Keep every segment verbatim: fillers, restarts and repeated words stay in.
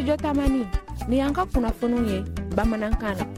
Studio Tamani ni yanka kunnafoniw ye bamanankan na.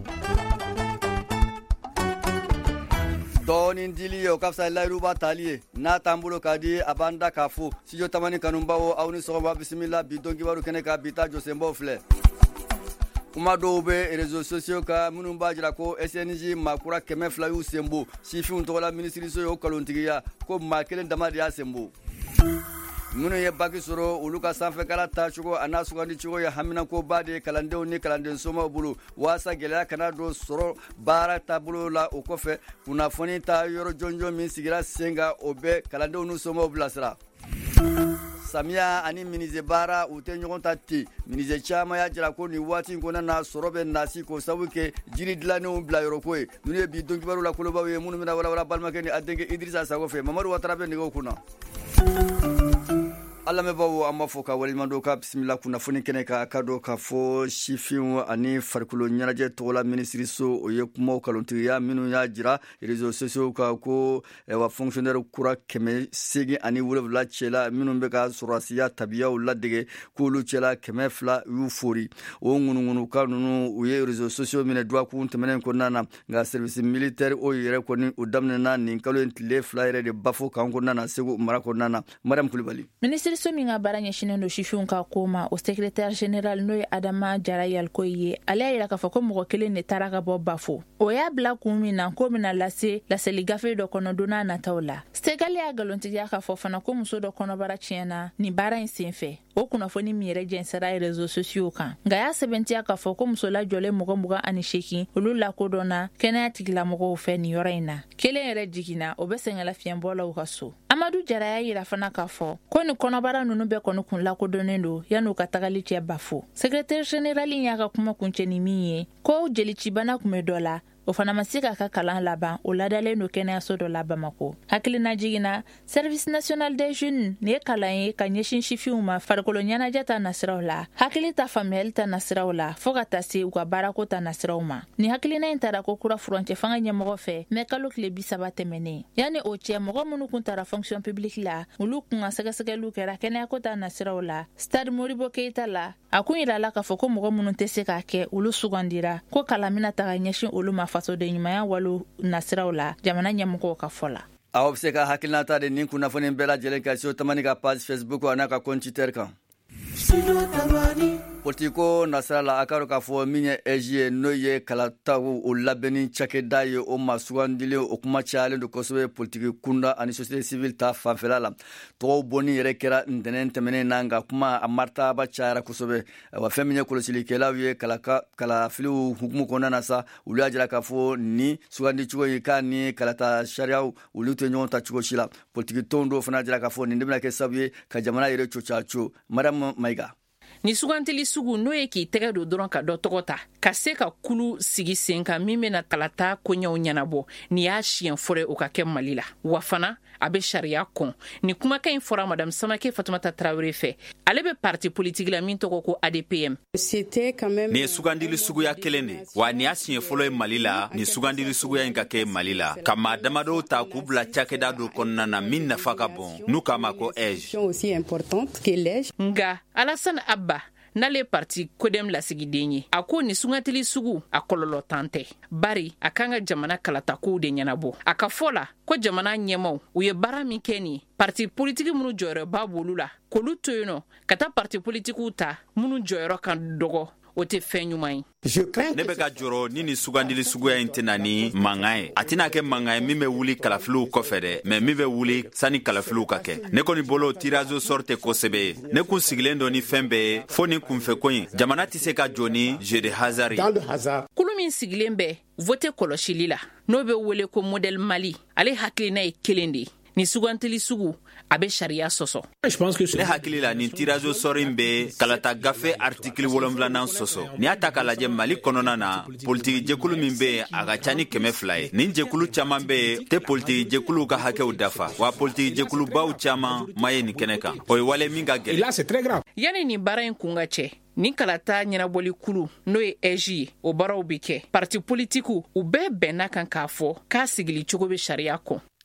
Doni ndili yo kafsa lairu ba taliye na tambulo kadi abanda kafu Studio Tamani kanumbawo awni soba bismillah bidongi baru kene ka bita josembo fle kuma dobe réseaux sociaux ka munumba jira ko S N J makura keme fla yu sembo sifi untola ministry so yo kalontigiya ko makelen damadi ya sembo munu ye baki soro uluka sanfe kala ta chugo anasu kandi chugo ya hamina ko bade kalande oni kalande soma bulu wasa gelaya kanado soro bara tabulu la okofe kuna foni ta yoro jonjo min sigira senga obe kalande onu soma blasra Samia ani minize bara ute nyogon tati minize chama ya jira ko ni wati ngona na sorobe nasi ko sabuke jiri dilane on bla yoro ko e nune bi donki baru la koloba we munu mina wala wala balma ken adenge Idrissa Sagofe Mamadou Ouattara be nego kuna Allah me bawo amma foka wali mando ka bismillah kuna foni kene ka kado ka fo shifin ani farkulo nyaraje tola ministry so oye kuma kalontiya minu ya jira réseaux sociaux ka ko e wa fonctionnaire kura keme sigi ani wulvla chela minu be ka surasiya tabiya ulla dege ko lu chela keme fla yu fori o ngunu ngunu ka nunu oye réseaux sociaux mine dwa ku ntemenen ko nana ga service militaire o yere ko ni udamne na ni kalo entile flyer de bafo kan ko nana sego mara ko nana madame Kulibali ministre sominga baranya shinendo shishunka koma o secrétaire général noy Adama Jarayal koye ala ira ka fako mo kele ne taraka bo bafo o ya bla kumina komina lase la seligafe do kono dona na tawla stegali ya galonti ya ka fofana ko muso do kono barachiena ni bara insinfe o kuna foni mire jensara réseaux sociaux kan nga ya sebenti ya ka fako muso la jole mo muga ani sheki ulula ko dona kena tigla mo fe ni yorena kele ere jigina obesenga la fiambola ukaso Amadou Jaraya ira fana ka fo ko ni kono bara nunu be kono kun la ko donendo yanu katagali tia bafo secrétaire général nyaka kuma kuncheni miye ko jeli chibana kumedola ofana masika ka kalan laban o ladale no kenya so do labamako hakili na jigina service national des jeunes ne kalan ka nyeshin shifiuma farkolonyana jata nasrawla hakili ta famel ta nasrawla fogata se uka barako ta nasrawma ni hakili na intara ko kura frontier fanga nyamo fe me kalok le bisaba temene yani o tia mo munu kuntara fonction publique la ulu kunga saga saga lu kera kenya ko ta nasrawla stade Moribo Keita la akuira la ka foko mo munu teseka ke ulu sugandira ko kalamina ta nyeshin uluma faso de nyumaya walu nasrawla jamana nyamuko ka fola awobseka hakilnata de nin kuna fonin bela jelen ka so tamani ka page Facebook ana ka compte Twitter kan Politiko nasrala akaro ka fo minye eje noye kalata o labeni chakeda ye o maswandile o kuma chale do kosobe politiki kunda ani société civile ta fanfelala to boni rekera ndenen temene nanga kuma amarta ba chara kosobe wa feminye kolosili kela ye kalaka kala filu hukumu kona nasa uliajira ka fo ni swandi chugo yikani kalata sharia uluto nyonta chugo shila politiki tondo fana jira ka fo ni ndimna ke sabye ka jamana yere chochacho madame Maiga ni suganteli sugu no ye ki tege do doron ka do togota ka se ka kulu sigi senka mime na talata konya onyanabo ni ya chien fore o ka ke malila wafana abe sharia kon ni kuma ka infora madame Samake Fatoumata Traoré fe ale be parti politique la min toko ko A D P M c'était quand même ni sugandili sugu ya kelene wa ni ya chien folo e malila ni sugandili sugu ya inka ke malila kama damado ta kubla chakeda do konna na min na faka bon nu kama ko age aussi importante que l'âge nga Alassane Abba nale parti kodem la sigidenye ako ni sungatili sugu akololo tante bari akanga jamana kalata ko de nyanabo akafola ko jamana nyemo uye bara mikeni parti politique munu jore babulula ko lutoyno kata parti politique uta munu jore kan dogo ote fenyumai ne be ka joro ni ni sugandili sugu ya intenani mangae atina ke mangae mi me wuli kalaflu ko fede me mi be wuli sani kalaflu ka ke ne ko ni bolo tirazo sorte ko sebe ne kun siglendo ni fembe foni kun fe koyin jamana ti se ka joni je de hazari dans le hasard kulumin siglembe vote koloshilila no be wole ko model Mali ale haklina e kelendi ni sugantili sugu abe sharia soso je pense que ne hakili la ni tirazo sorimbe kalata gafe article wolomvlana soso ni ataka la je Mali konona na politique jekulu mimbe aga chani keme fly ni jekulu chamambe te politique jekulu ka hake udafa wa politique jekulu ba chama maye ni keneka oy wale minga gele là c'est très grave yani ni bara kunga che ni kalata nyina boli kulu no e eji o baraw bike parti politiku u be benna kan kafo ka sigili chogobe sharia ko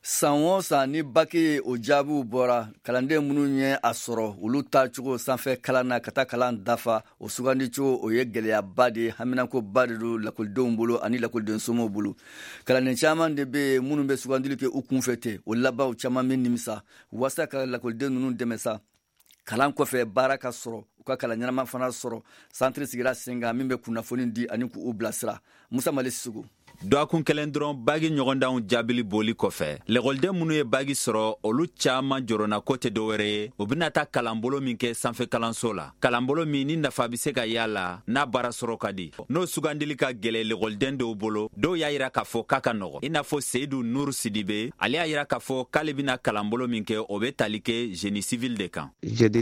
san o san ni baki o jaabiw bɔra kalanden minnu ye a sɔrɔ olu taacogo sanfɛ kalan na ka taa kalan dafa o sugandicogo o ye gwɛlɛyaba de haminankoba de do lakɔlidenw bolo ani lakɔliden somɔgɔw bolo kalanden caaman de be minnu be sugandili kɛ u kunfɛ ten o labaw caaman be nimisa wasa ka lakɔliden ninnu dɛmɛ sa kalan kɔfɛ baara ka sɔrɔ u ka kalan ɲɛnama fana sɔrɔ santiri sigira sen kan min be kunnafoni di ani k'u bilasira musa male sisugu dɔgɔkun kelen dɔrɔn bagi ɲɔgɔndanw jaabili boli kɔfɛ lakɔliden minnu ye bagi sɔrɔ olu caaman jɔrɔna ko tɛ dɔwɛrɛ ye u bena ta kalanbolo min kɛ sanfɛ kalanso la kalanbolo min ni nafa be se ka y'a la n'a baara sɔrɔ ka di n'o sugandili ka gwɛlɛ lakɔliden dɔw bolo dɔw y'a yira k'a fɔ k'a ka nɔgɔ i n'a fɔ seyidu nuru sidibe ale y'a yira k'a fɔ k'ale bena kalanbolo min kɛ o be tali kɛ génie civil de kan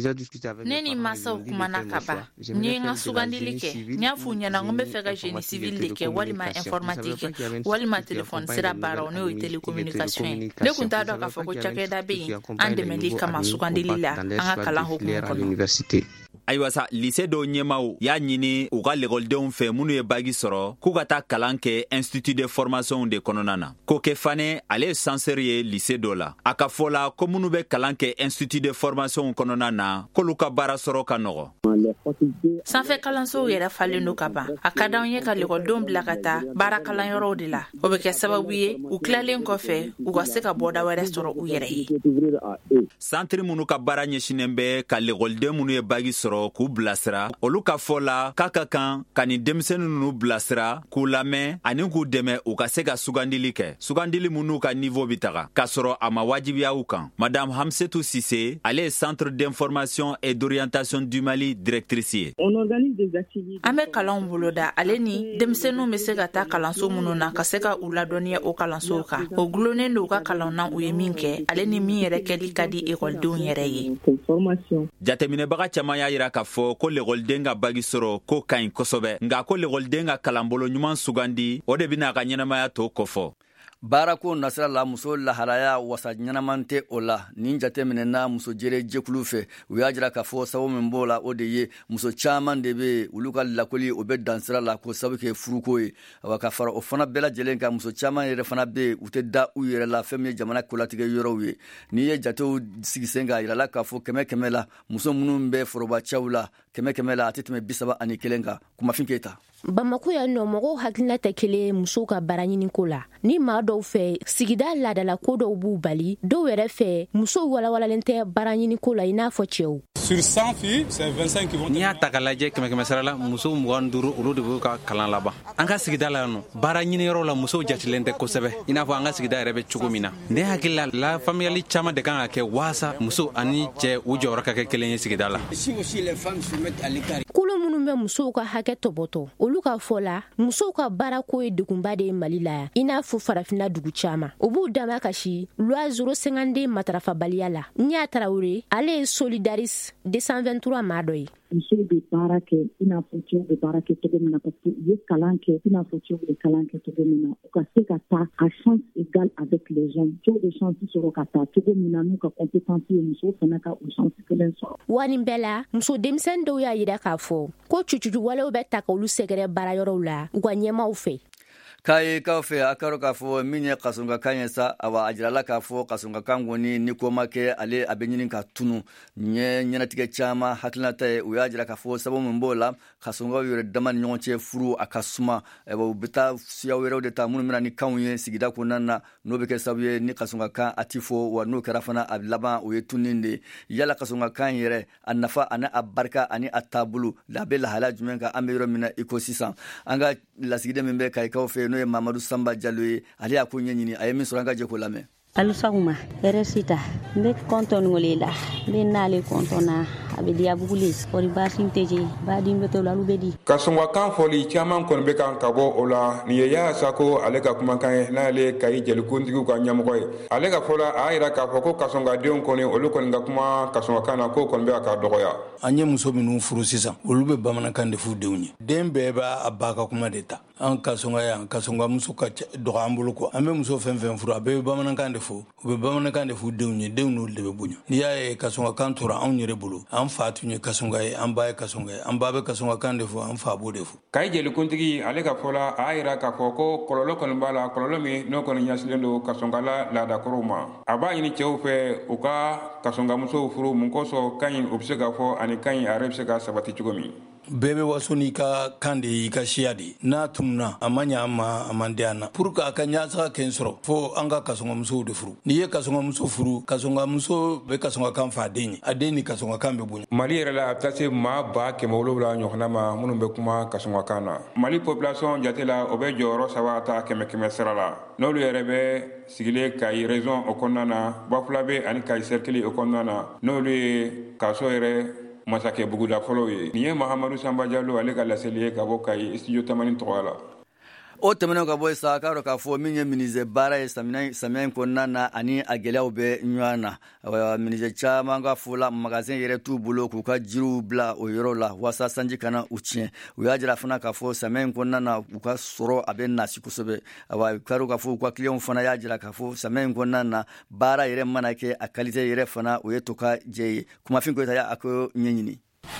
ne ni masaw kumana ka ban n ye n ka sugandili kɛ n y'a f'u ɲɛna n be fɛ ka génie civil de kɛ walima informatique walima telefɔni sira baaraw n'o ye télécommunication ye ne kun t'a dɔn k'a fɔ ko cakɛda be yen an dɛmɛli kama sugandili la an ka kalan hokumu kɔnɔ ayiwa sa lycée dɔw ɲɛmaw y'a ɲini u ka lakɔlidenw fɛ minnu ye bagi sɔrɔ k'u ka taa kalan kɛ institut de formation de kɔnɔna na ko kɛ fane ale ye censeur ye lycée dɔ la a ka fɔ la ko minnu be kalan kɛ institut de formation kɔnɔna na k'olu ka baara sɔrɔ ka nɔgɔ sanfɛ kalansow yɛrɛ falen do ka ban a ka d'anw ye ka lakɔlidenw bila ka taa baara kalanyɔrɔw de la o be kɛ sababu ye u tilalen kɔfɛ u ka se ka bɔda wɛrɛ sɔrɔ u yɛrɛ ye santiri minnu ka baara ɲɛsinen bɛ ka lakɔliden minnu ye bagi sɔrɔ k'u bilasira olu ka fɔ la k'a ka kan ka ni denmisɛnnin ninnu bilasira k'u lamɛn ani k'u dɛmɛ u ka se ka sugandili kɛ sugandili minnu ka niveau bi taga k'a sɔrɔ a ma wajibiya u kan madame hamsetu sise ale ye centre d'information et d'orientation du mali directrice ye an be kalanw boloda ale ni denmisɛnninw be se ka taa kalanso minnu na ka se ka u ladɔnniya o kalansow kan o gulonnen do u ka kalanw na u ye min kɛ ale ni min yɛrɛ kɛli ka di ekɔlidenw yɛrɛ ye jateminɛbaga caaman y'a yira k'a fɔ ko lakɔliden ka bagi sɔrɔ ko ka ɲi kosɛbɛ nga ko lakɔliden ka kalanbolo ɲuman sugandi o de bena a ka ɲɛnamaya to kɔfɔ baarako nasira la muso laharaya wasa ɲɛnaman tɛ o la nin jate minɛna muso jere jɛkulu fɛ u y'a jira k'a fɔ sababu min b'o la o de ye muso caaman de be olu ka lakoli o be dansira la ko sabu kɛ furuko ye awa ka fara o fana bɛɛ lajɛlen ka muso caaman yɛrɛ fana be u tɛ da u yɛrɛ la fɛn min ye jamana kolatigɛ yɔrɔw ye n'i ye jatew sigi sen k'a yirala k'a fɔ kɛmɛ kɛmɛ la muso minnu bɛ forobacɛw la kɛmɛ kɛmɛ la a tɛ tɛmɛ bisaba ani kelen kan kumafin keyita Bamako yan nɔ mɔgɔw hakilina tɛ kelen musow ka baaraɲini ko la ni maa dɔw fɛ sigida ladala ko dɔw b'u bali dɔw yɛrɛ fɛ musow walawalalen tɛ baaraɲini ko la i n'a fɔ cɛw sur cent filles c'est vingt-cinq qui vont n'i y'a ta ka lajɛ kɛmɛ kɛmɛ sara la musow mugan ni duuru olu de b'u ka kalan laban an ka sigida la yan nɔ baaraɲiniyɔrɔ la musow jatilen tɛ kosɛbɛ i n'a fɔ an ka sigida yɛrɛ bɛ cogo min na ne hakili la la faamuyali caman de kan ka kɛ waasa muso ani cɛ u jɔyɔrɔ ka kɛ kelen ye sigida la kolo minnu bɛ musow ka hakɛ tɔbɔtɔ olu ka fɔ la musow ka baara ko ye degunba de ye Mali la i n'a fɔ farafina dugu caman o b'u dama kasi loi zéro cinquante-deux matarafabaliya la Nya Tarawele ale ye Solidaris deux cent vingt-trois maa dɔ ye musow bɛ baara kɛ i n'a fɔ cɛw bɛ baara kɛ cogo min na parce que u ye kalan kɛ i n'a fɔ cɛw bɛ kalan kɛ cogo min na u ka se ka taa à chance égale avec les hommes cɛw bɛ chance sɔrɔ ka taa cogo min na n'u ka compétence ye musow fana ka o chance kelen sɔrɔ wa nin bɛɛ la muso denmisɛnnin dɔw y'a yira k'a fɔ ko cucujuwalew bɛ ta k'olu sɛgɛrɛ baarayɔrɔw la u ka ɲɛmaw fɛ k'a ye k'aw fɛ a ka dɔn k'a fɔ min ye kasɔnkakan ye sa awa a jirala k'a fɔ kasɔnkakan kɔni ni ko ma kɛ ale a bɛ ɲini ka tunu nin ye ɲɛnatigɛ caman hakilinata ye u y'a jira k'a fɔ sababu min b'o la kasɔnkaw yɛrɛ dama ni ɲɔgɔn cɛ furu a ka suma u bɛ taa siya wɛrɛw de ta minnu bɛna ni kanw ye sigida kɔnɔna na n'o bɛ kɛ sababu ye ni kasɔnkakan a ti fɔ wa n'o kɛra fana a laban o ye tunni de yala kasɔnkakan yɛrɛ a nafa ani a barika ani a taabolo a bɛ lahala jumɛn kan an bɛ yɔrɔ min na i ko sisan an ka lasigiden min bɛ kayikaw fɛ n'o ye Mamadou Samba Diallo ye ale y'a ko ɲɛɲini a ye min sɔrɔ an ka jɛ ko lamɛn alusaguma eresita mbe konton ngolela mbe nale kontona abedia bugule ori basin teje badi mbeto lalu bedi kasongwa kan foli chairman kon be kan kabo ola ni ya sako ale ka kuma kan na ale kai jeli kundigu ka nyamko ye ale ka fola ayira ka foko kasonga dion koni olu kon ga kuma kasonga kana ko kon be ka dogoya anye muso minu furu sisan olu be bamana kan de fu dewnye dembe ba abaka kuma deta an kasonga ya kasonga muso ka do ambulu ko ambe muso fen fen furu abe bamanan kan defo be bamanan kan defo dewnye dewno lebe bunyo ni ya e kasonga kan tora an yere bulu an fatu ni kasonga e an bae kasonga an babe kasonga kan defo an fa bo defo kay jeli kuntigi ale ka fola ayira ka foko kololo kon bala kololo mi no kon nyaslendo kasonga la la da koroma aba ni chew fe uka kasonga muso furu mun ko so kan obsega fo ani kan arabse ka sabati chugomi bebe wasoni ka kande ka shiadi na tumna amanya ama amandiana purka akanya sa kensro fo anga kasonga muso de furu ni ye kasonga muso furu kasonga muso be kasonga kan fa deni adeni kasonga kan be bunya mali yɛrɛ la tase ma ba kɛmɛ wolowula ɲɔgɔnna ma minnu bɛ kuma kasonga kan na mali population jate la o bɛ jɔyɔrɔ saba ta kɛmɛ kɛmɛ sara la n'olu yɛrɛ bɛ sigile kayi raison o kɔnɔna na bafula be ani kayi cercle o kɔnɔna na n'olu ye kaso yɛrɛ masakɛ buguda fɔlɔ ye nin ye mahamadu sanba jalo ale ka laseli ye ka bɔ kayi studio tamani tɔgɔ la o tɛmɛnen ka bɔ sa k'a dɔn k'a fɔ min ye ministre baara ye samiya in kɔnɔna na ani a gɛlɛyaw bɛ ɲɔgɔn na ministre caman ka fɔ la magasin yɛrɛ t'u bolo k'u ka jiriw bila o yɔrɔ la walasa sanji kana u tiɲɛ u y'a jira fana k'a fɔ samiya in kɔnɔna na u ka sɔrɔ a bɛ nasi kosɛbɛ wa k'a k'a fɔ u ka clients fana y'a jira k'a fɔ samiya in kɔnɔna na baara yɛrɛ mana kɛ a qualité yɛrɛ fana o ye to ka jɛ ye kumafin ko ta a ko ɲɛɲini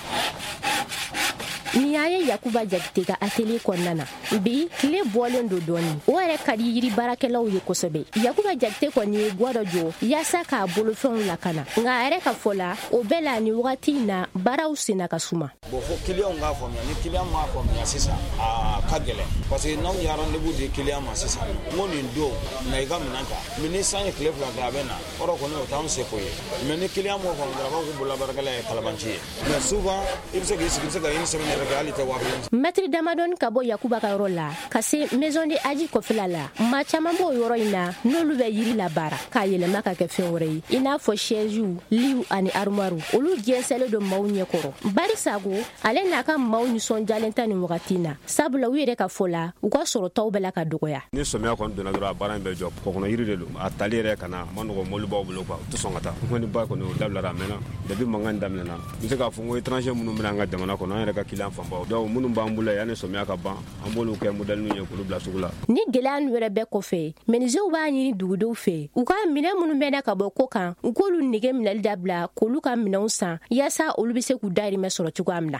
ni y'a ye Yakuba Jakite ka atelier kɔnɔna na bi tile bɔlen do dɔɔni o yɛrɛ ka di yiri baarakɛlaw ye kosɛbɛ Yakuba Jakite kɔni ye gwa dɔ jɔ yaasa k'a bolofɛnw lakana nka a yɛrɛ ka fɔ la o bɛɛ la ni wagati in na baaraw senna ka suma bon fo client k'a faamuya ni client m'a faamuya sisan a ka gɛlɛn parce que n'anw y'a rendez-vous di client ma sisan n ko nin don na i ka minɛn ta mais ni san ye tile fila kɛ a bɛ na kɔrɔ kɔni o t'anw seko ye mais ni client m'o faamu dɔrɔn a b'a fɔ ko bololabaarakɛla ye kalabanci ye mais souvent i bɛ se k'i sigi i bɛ se ka une semaine yɛrɛ kɛ hali tɛ waa kelen. Maitre damadɔni ka bɔ Yakuba ka yɔrɔ la ka se maison de aji kɔfɛla la maa caman b'o yɔrɔ in na n'olu bɛ yiri la baara k'a yɛlɛma ka kɛ fɛn wɛrɛ ye i n'a fɔ chaise liw ani armoire olu jɛnsɛnlen don maaw ɲɛkɔrɔ barisago ale n'a ka maaw nisɔndiyalen ta nin wagati na sabula u yɛrɛ ka fɔ la u ka sɔrɔtaw bɛ la ka dɔgɔya ni sɔmiya kɔni donna dɔrɔn a baara in bɛ jɔ kɔkɔnɔ yiri de don a tali yɛrɛ ka na a ma nɔgɔ mɔbili b'aw bolo quoi u tɛ sɔn ka taa kɔni ba kɔni o dabilara a mɛnna depuis mankan daminɛna n bɛ se k'a fɔ n ko étranger minnu bɛna an ka jamana kɔnɔ an yɛrɛ ka client fanbaw donc minnu b'an bolo yanni sɔmiya ka ban an b'olu kɛ modèle ye k'olu bila sugu la ni gɛlɛya ninnu yɛrɛ bɛɛ kɔfɛ menuisiers b'a ɲini dugudenw fɛ u ka minɛn minnu bɛna ka bɔ ko kan u k'olu nege minɛli dabila k'olu ka minɛnw san yaasa olu bɛ se k'u dahirimɛ sɔrɔ cogoya min na.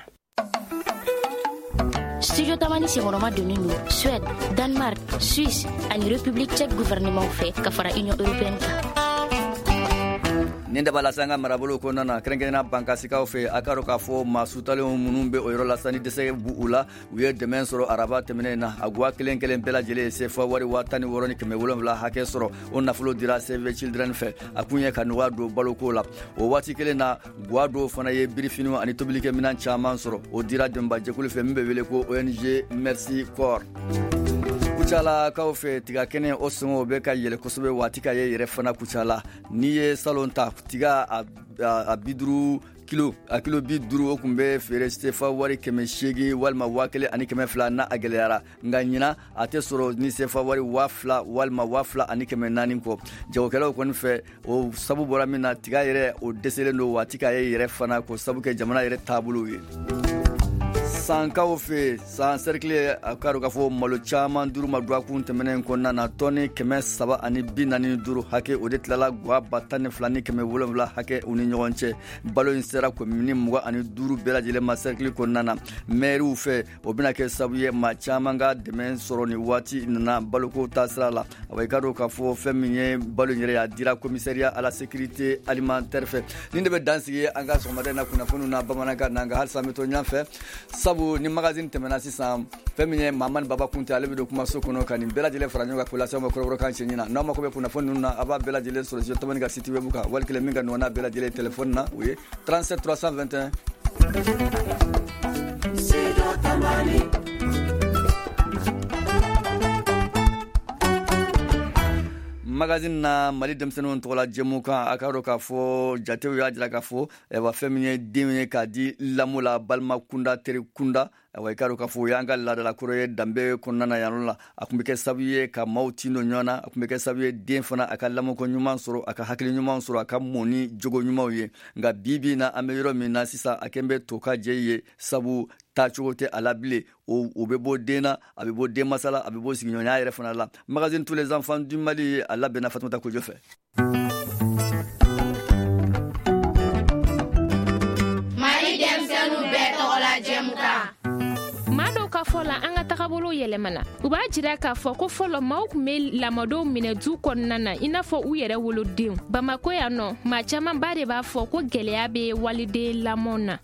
Studio Tamani senkɔrɔma donnen don Suède, Danemark, Suisse ani République tchèque gouvernement fɛ ka fara Union européenne kan. nin daba la sanga marabolo kɔnɔna na kɛrɛnkɛrɛnna bankasikaw fɛ a ka dɔ k'a fɔ maa sutalenw minnu bɛ o yɔrɔ la sanni dɛsɛ bu u la u ye dɛmɛ sɔrɔ araba tɛmɛnen na a guwa kelen kelen bɛɛ lajɛlen sefa wari waa tan ni wɔɔrɔ ni kɛmɛ wolonwula hakɛ sɔrɔ o nafolo dira Save Children fɛ a kun ye ka nɔgɔya don baloko la o waati kelen na guwa dɔw fana ye birifiniw ani tobilikɛminɛn caman sɔrɔ o dira dɛmɛbajɛkulu fɛ min bɛ wele ko O N G Merci Corps. Kucala kaw fɛ tiga kɛnɛ o sɔngɔ bɛ ka yɛlɛ kosɛbɛ waati ka ye yɛrɛ fana kucala n'i ye salon ta tiga a, a, a biduru kilo a kilo bi duru o kun bɛ feere sefa wari kɛmɛ seegin walima waa kelen ani kɛmɛ fila n'a a gɛlɛyara nka ɲina a tɛ sɔrɔ ni sefa wari waa fila walima waa fila ani kɛmɛ naani kɔ jagokɛlaw kɔni fɛ o sabu bɔra min na tiga yɛrɛ o dɛsɛlen don waati ka ye yɛrɛ fana ko sabu kɛ jamana yɛrɛ taabolo ye. sankaw fɛ san cercle a ka dɔn k'a fɔ malo caman duru ma don a kun tɛmɛnen kɔnɔna na tɔni kɛmɛ saba ani bi naani duuru hakɛ o de tilala guwa ba tan ni fila ni kɛmɛ wolonwula hakɛ u ni ɲɔgɔn cɛ balo in sera komini mugan ani duuru bɛɛ lajɛlen ma cercle kɔnɔna na mairiw fɛ o bɛna kɛ sabu ye maa caman ka dɛmɛ sɔrɔ ni waati nana baloko ta sira la a bɛ ka dɔn k'a fɔ fɛn min ye balo in yɛrɛ a dira commissariat à la sécurité alimentaire fɛ nin de bɛ dansigi an ka sɔgɔmada na kunnafoniw na bamanankan na nka halisa an bɛ to ɲɔgɔn fɛ sabu ni magazine tɛmɛna sisan fɛn min ye Mamani Baba Kunte ale bɛ don kumaso kɔnɔ ka nin bɛɛ lajɛlen fara ɲɔgɔn kan k'o lase aw ma kɔrɔbɔrɔkan cɛ ɲina n'aw mako bɛ kunnafoni ninnu na a b'a bɛɛ lajɛlen sɔrɔ studio Tamani ka site web kan wali kelen min ka nɔgɔn n'a bɛɛ lajɛlen téléphone na o ye trente-sept trois cent vingt et un. Studio Tamani. magazine na Mali denmisɛnninw tɔgɔ la jɛmu kan a ka dɔn k'a fɔ jatew y'a jira k'a fɔ wa fɛn min ye den ye k'a di lamɔ la balima kunda teri kunda wa ikaru ka fu yanga la de la kure dambe kunna yanun la akumbe ke sabuye ka mautino nyona akumbe ke sabuye den fana aka lamo ko nyuman soro aka hakili nyuman soro aka moni jogo nyuman ye nga bibi na ameyro mina sisa akembe toka jeye sabu ta chogote alabile o obebo dena abebo de masala abebo signyonya yere fana la magazine tous les enfants du Mali ala bena Fatoumata Kodjofe. Mali dem senu beto la jemka mado ka fola anga takabolo yelemana uba jira ka fo ko folo mauk me lamado mine du konnana ina fo u yere wolo den Bamako ya no ma chama bare ba fo ko geleya be walide lamona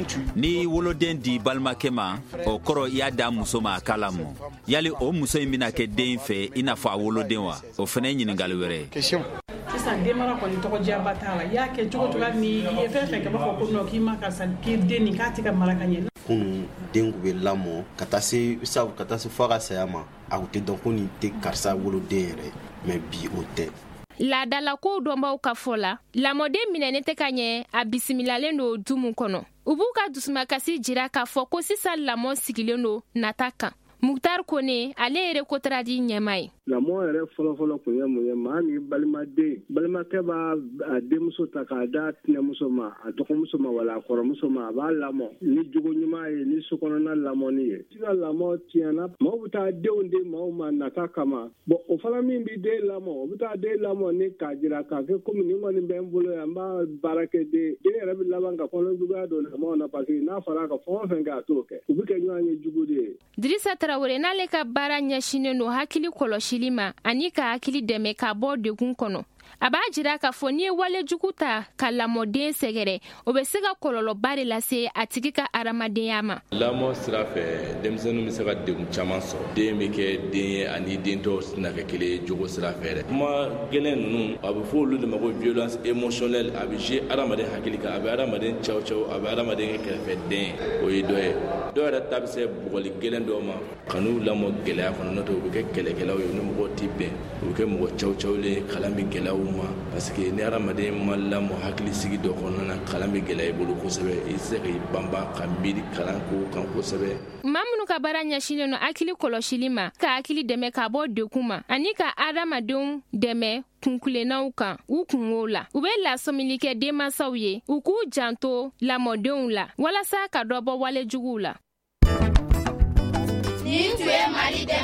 ni wolo den di balmakema o koro ya da musoma kalamo yali o muso imina ke den fe ina fo wolo den wa o fene nyini galwere sisa demara ko ni to jabatala ya ke jogo to ni e fe fe ke ba ko no ki ma ka san ki den ni ka tika marakanye kunu dengu be lamo katase sabu katase fara sayama a wote donc ni te karsa wolo dere mais bi ote la dala ko domba ka fola la mode minene te kanye a bisimilale no dumu kono ubuka dusuma kasi jira ka foko sisa la mo sigileno nataka Muktar Kone ale ere ko tradi nyamai la mo ere folo folo ko nyamo nyama ni balima de balima ke ba de muso takada tina muso ma atoko muso ma wala koro muso ma ba la mo ni jugo nyama e ni sokono na la mo ni e tina la mo tiana mo buta de onde mo ma nataka ma bo o fala min bi de la mo buta de la mo ni kajira ka ke ko ni mo ni bembolo ya mba barake de de ere bi labanga ko no duga do na mo na pasi na fara ka fon fenga toke ubike nyanye jugo de Drissa Traoré nale ka bara nyashine no hakili koloshilima anika hakili deme ka bo de gun kono aba jira ka foni wale jukuta kala modern segere obesega kololo bare la se atikika aramadeyama lamo sirafe demsenu misega de chaman so de meke de ani dento na kele jogo sirafe ma gelen nu abu fulu de mago violence émotionnelle abije aramade hakilika abe aramade chaw chaw abe aramade kefe de oyi doye do ra tabse bugoli gelen do ma kanu lamo gele akono noto be kele kele o no mo tibe o ke mo chaw chaw le kalami gele uma parce que ni aramade malla mo hakili sigi do kono na kalami gele bulu ko sebe iseri bamba kambidi kalanko kan ko sebe mamunu ka baranya shine no akili koloshilima ka akili deme ka bo de kuma anika aramadon deme kunkule nauka ukunwola ubela somilike dema sauye uku janto la modon la wala sa ka dobo wale jugula ni tue Mali dem